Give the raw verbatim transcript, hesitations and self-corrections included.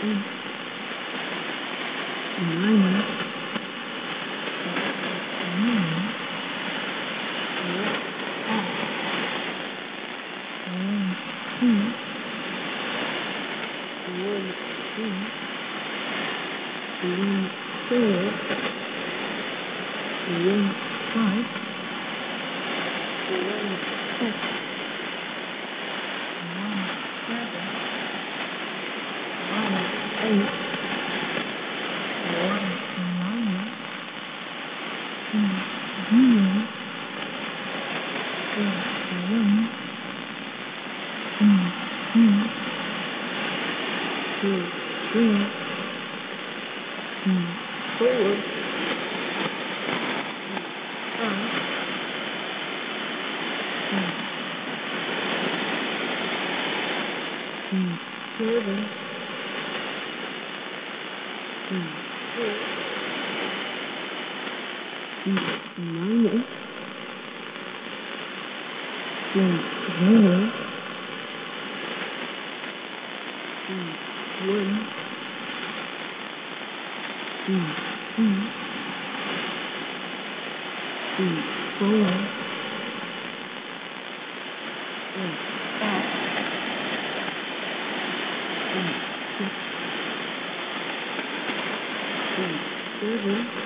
eight, nine, nine, five, one, two, one, three, one, four, one, five, one, six, one, seven, one, eight, one, nine, two, zero, four, one, two, two, two, three, two, four, five, two, seven, two, four, two, nine, two, zero, two, one, two, two, two, four, one, five, one, six, one, seven,